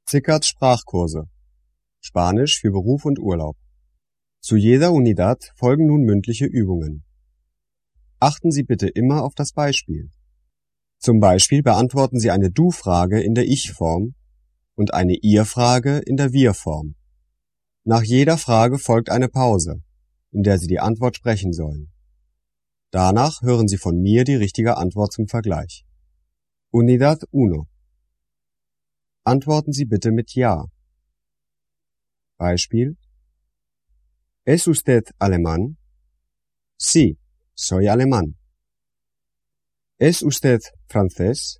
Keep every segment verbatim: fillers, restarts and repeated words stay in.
Zickert Sprachkurse. Spanisch für Beruf und Urlaub. Zu jeder Unidad folgen nun mündliche Übungen. Achten Sie bitte immer auf das Beispiel. Zum Beispiel beantworten Sie eine Du-Frage in der Ich-Form und eine Ihr-Frage in der Wir-Form. Nach jeder Frage folgt eine Pause, in der Sie die Antwort sprechen sollen. Danach hören Sie von mir die richtige Antwort zum Vergleich. Unidad uno. Antworten Sie bitte mit Ja. Beispiel: ¿Es usted alemán? Sí, soy alemán. ¿Es usted francés?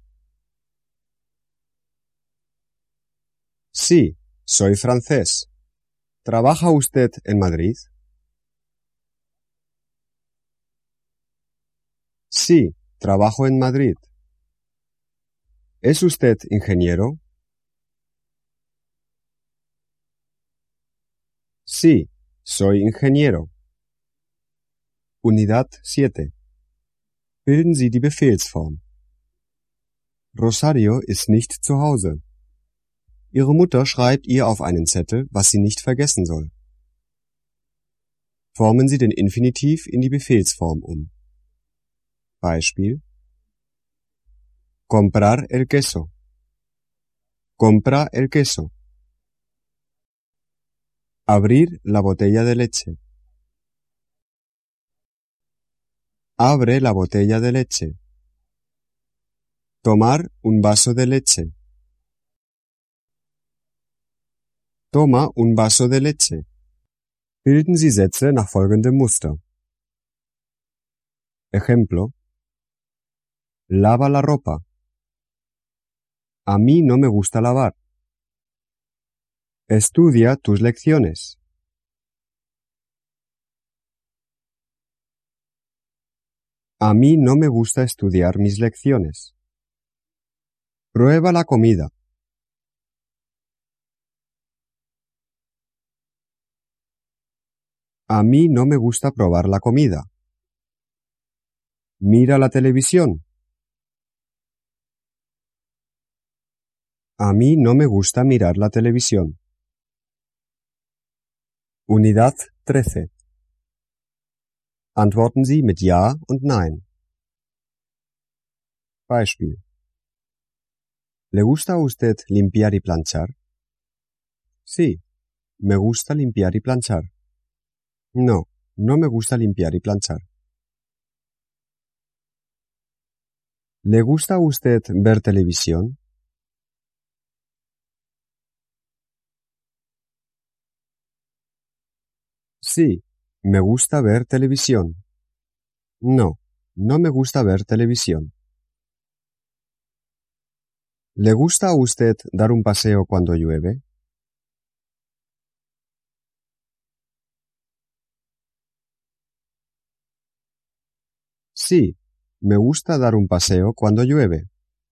Sí, soy francés. ¿Trabaja usted en Madrid? Sí, trabajo en Madrid. ¿Es usted ingeniero? Sí, soy ingeniero. Unidad siete. Bilden Sie die Befehlsform. Rosario ist nicht zu Hause. Ihre Mutter schreibt ihr auf einen Zettel, was sie nicht vergessen soll. Formen Sie den Infinitiv in die Befehlsform um. Beispiel: Comprar el queso. Compra el queso. Abrir la botella de leche. Abre la botella de leche. Tomar un vaso de leche. Toma un vaso de leche. Bilden Sie Sätze nach folgendem Muster. Ejemplo: Lava la ropa. A mí no me gusta lavar. Estudia tus lecciones. A mí no me gusta estudiar mis lecciones. Prueba la comida. A mí no me gusta probar la comida. Mira la televisión. A mí no me gusta mirar la televisión. Unidad trece. Antworten Sie mit Ja und Nein. Beispiel: ¿Le gusta a usted limpiar y planchar? Sí, me gusta limpiar y planchar. No, no me gusta limpiar y planchar. ¿Le gusta a usted ver televisión? Sí, me gusta ver televisión. No, no me gusta ver televisión. ¿Le gusta a usted dar un paseo cuando llueve? Sí, me gusta dar un paseo cuando llueve.